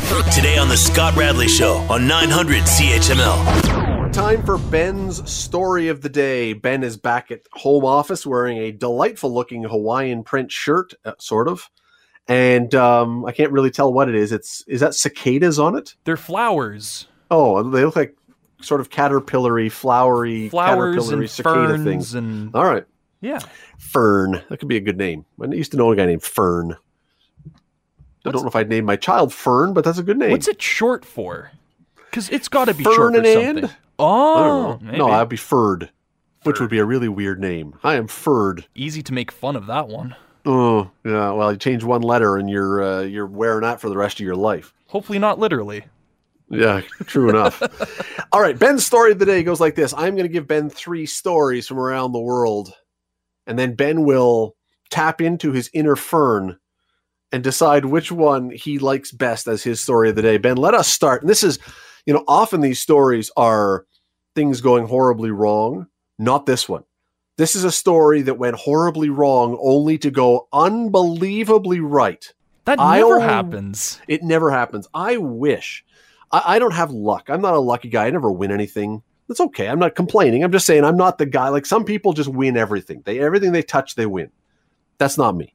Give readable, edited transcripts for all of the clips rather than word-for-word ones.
Today on the Scott Radley Show on 900 CHML. Time for Ben's story of the day. Ben is back at home office wearing a delightful looking Hawaiian print shirt, sort of. And I can't really tell what it is. Is that cicadas on it? They're flowers. Oh, they look like sort of caterpillary, flowery, flowers caterpillary and cicada ferns things. And all right. Yeah. Fern. That could be a good name. I used to know a guy named Fern. I don't know if I'd name my child Fern, but that's a good name. What's it short for? Because it's got to be Fern short for and something. Oh, maybe. No, that'd be Ferd, which would be a really weird name. I am Ferd. Easy to make fun of that one. Oh, yeah. Well, you change one letter and you're wearing that for the rest of your life. Hopefully not literally. Yeah, true enough. All right, Ben's story of the day goes like this. I'm going to give Ben 3 stories from around the world, and then Ben will tap into his inner Fern and decide which one he likes best as his story of the day. Ben, let us start. And this is, often these stories are things going horribly wrong. Not this one. This is a story that went horribly wrong only to go unbelievably right. That never happens. It never happens. I wish. I don't have luck. I'm not a lucky guy. I never win anything. That's okay. I'm not complaining. I'm just saying I'm not the guy. Like some people just win everything. Everything they touch, they win. That's not me.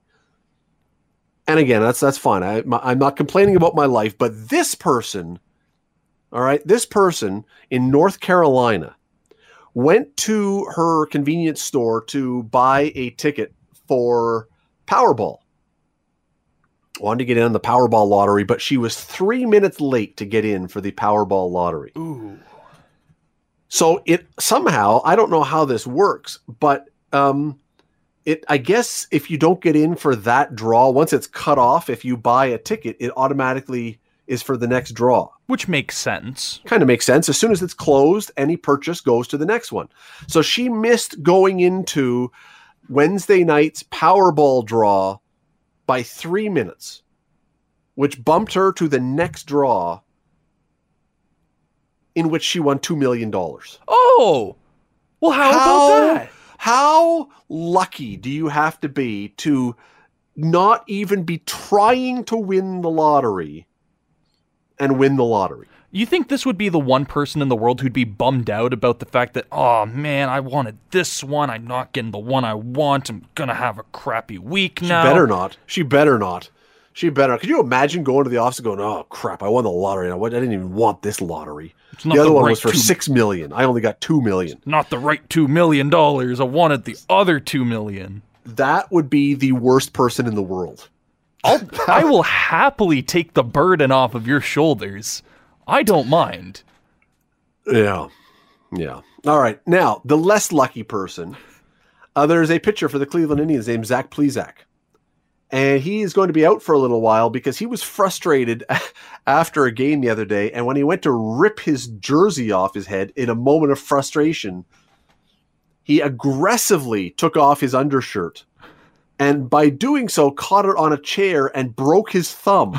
And again, that's fine. I'm not complaining about my life, but this person, all right, this person in North Carolina went to her convenience store to buy a ticket for Powerball. Wanted to get in on the Powerball lottery, but she was 3 minutes late to get in for the Powerball lottery. Ooh. So it somehow, I don't know how this works, but I guess if you don't get in for that draw, once it's cut off, if you buy a ticket, it automatically is for the next draw. Which makes sense. Kind of makes sense. As soon as it's closed, any purchase goes to the next one. So she missed going into Wednesday night's Powerball draw by 3 minutes, which bumped her to the next draw in which she won $2 million. Oh! Well, how about that? How lucky do you have to be to not even be trying to win the lottery and win the lottery? You think this would be the one person in the world who'd be bummed out about the fact that, oh man, I wanted this one, I'm not getting the one I want, I'm gonna have a crappy week now. She better not. Could you imagine going to the office and going, oh crap, I won the lottery, I didn't even want this lottery. The other one was for $6 million. I only got $2 million. Not the right $2 million. I wanted the other $2 million. That would be the worst person in the world. I will happily take the burden off of your shoulders. I don't mind. Yeah. All right. Now, the less lucky person, there's a pitcher for the Cleveland Indians named Zach Plesac. And he is going to be out for a little while because he was frustrated after a game the other day. And when he went to rip his jersey off his head in a moment of frustration, he aggressively took off his undershirt. And by doing so, caught it on a chair and broke his thumb.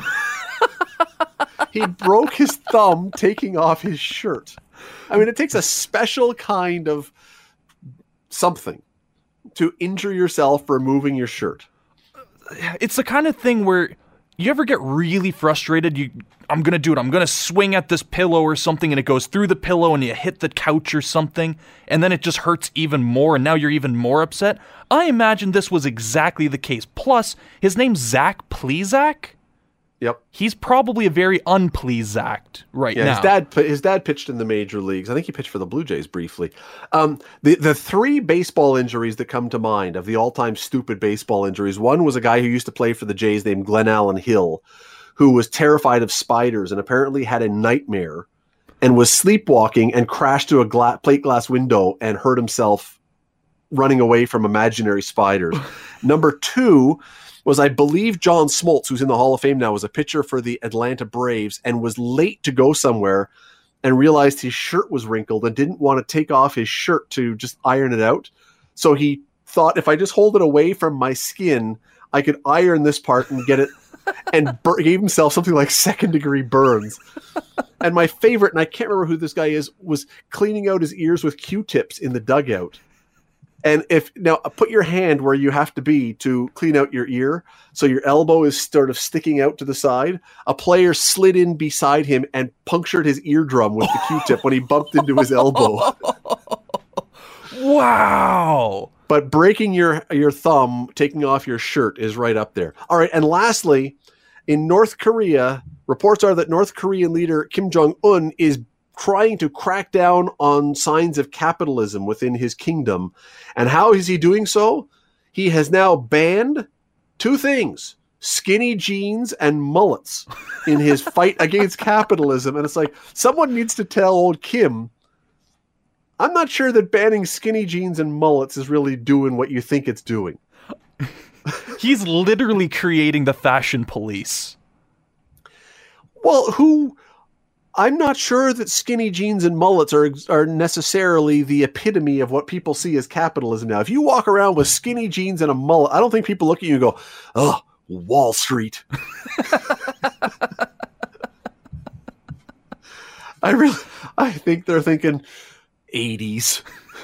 He broke his thumb taking off his shirt. I mean, it takes a special kind of something to injure yourself removing your shirt. It's the kind of thing where you ever get really frustrated, I'm going to do it, I'm going to swing at this pillow or something and it goes through the pillow and you hit the couch or something and then it just hurts even more and now you're even more upset. I imagine this was exactly the case. Plus, his name's Zach Plesac. Yep. He's probably a very unpleased Zach right now. His dad pitched in the major leagues. I think he pitched for the Blue Jays briefly. The 3 baseball injuries that come to mind of the all-time stupid baseball injuries, one was a guy who used to play for the Jays named Glenn Allen Hill, who was terrified of spiders and apparently had a nightmare and was sleepwalking and crashed through a plate glass window and hurt himself running away from imaginary spiders. Number 2 was, I believe, John Smoltz, who's in the Hall of Fame now, was a pitcher for the Atlanta Braves and was late to go somewhere and realized his shirt was wrinkled and didn't want to take off his shirt to just iron it out. So he thought, if I just hold it away from my skin, I could iron this part and get it, and gave himself something like 2nd-degree burns. And my favorite, and I can't remember who this guy is, was cleaning out his ears with Q-tips in the dugout. And if now put your hand where you have to be to clean out your ear, so your elbow is sort of sticking out to the side. A player slid in beside him and punctured his eardrum with the Q-tip when he bumped into his elbow. Wow. But breaking your thumb, taking off your shirt is right up there. All right, and lastly, in North Korea, reports are that North Korean leader Kim Jong-un is trying to crack down on signs of capitalism within his kingdom. And how is he doing so? He has now banned two things: skinny jeans and mullets in his fight against capitalism. And it's like, someone needs to tell old Kim, I'm not sure that banning skinny jeans and mullets is really doing what you think it's doing. He's literally creating the fashion police. Well, I'm not sure that skinny jeans and mullets are necessarily the epitome of what people see as capitalism now. If you walk around with skinny jeans and a mullet, I don't think people look at you and go, oh, Wall Street. I think they're thinking 80s.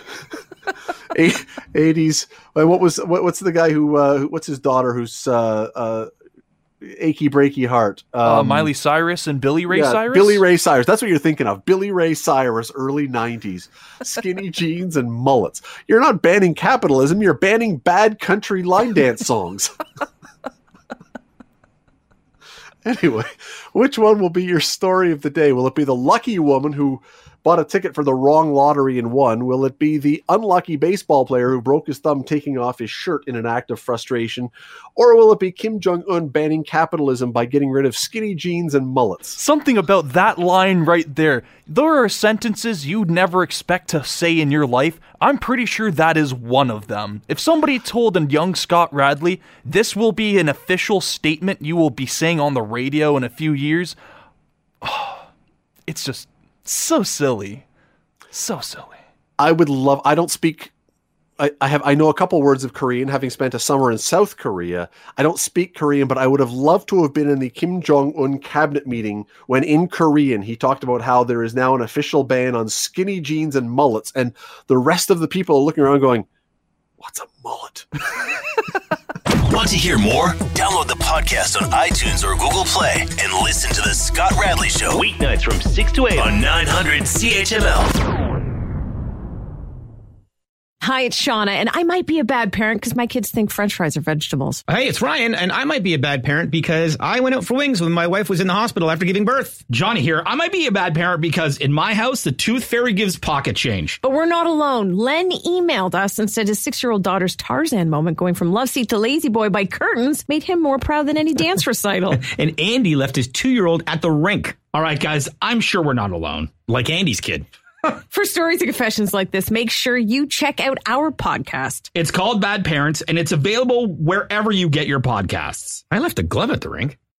80s. What's the guy what's his daughter who's achy breaky heart? Miley Cyrus and Billy Ray Cyrus? Billy Ray Cyrus. That's what you're thinking of. Billy Ray Cyrus, early 90s. Skinny jeans and mullets. You're not banning capitalism. You're banning bad country line dance songs. Anyway, which one will be your story of the day? Will it be the lucky woman who bought a ticket for the wrong lottery and won? Will it be the unlucky baseball player who broke his thumb taking off his shirt in an act of frustration? Or will it be Kim Jong-un banning capitalism by getting rid of skinny jeans and mullets? Something about that line right there. There are sentences you'd never expect to say in your life. I'm pretty sure that is one of them. If somebody told a young Scott Radley, this will be an official statement you will be saying on the radio in a few years, it's just so silly. So silly. I don't speak, I know a couple words of Korean, having spent a summer in South Korea. I don't speak Korean, but I would have loved to have been in the Kim Jong-un cabinet meeting when in Korean he talked about how there is now an official ban on skinny jeans and mullets, and the rest of the people are looking around going, what's a mullet? Want to hear more? Download the podcast on iTunes or Google Play and listen to The Scott Radley Show. Weeknights from 6 to 8 on 900 CHML. Hi, it's Shauna, and I might be a bad parent because my kids think French fries are vegetables. Hey, it's Ryan, and I might be a bad parent because I went out for wings when my wife was in the hospital after giving birth. Johnny here. I might be a bad parent because in my house, the tooth fairy gives pocket change. But we're not alone. Len emailed us and said his 6-year-old daughter's Tarzan moment going from love seat to lazy boy by curtains made him more proud than any dance recital. And Andy left his 2-year-old at the rink. All right, guys, I'm sure we're not alone. Like Andy's kid. For stories and confessions like this, make sure you check out our podcast. It's called Bad Parents, and it's available wherever you get your podcasts. I left a glove at the rink.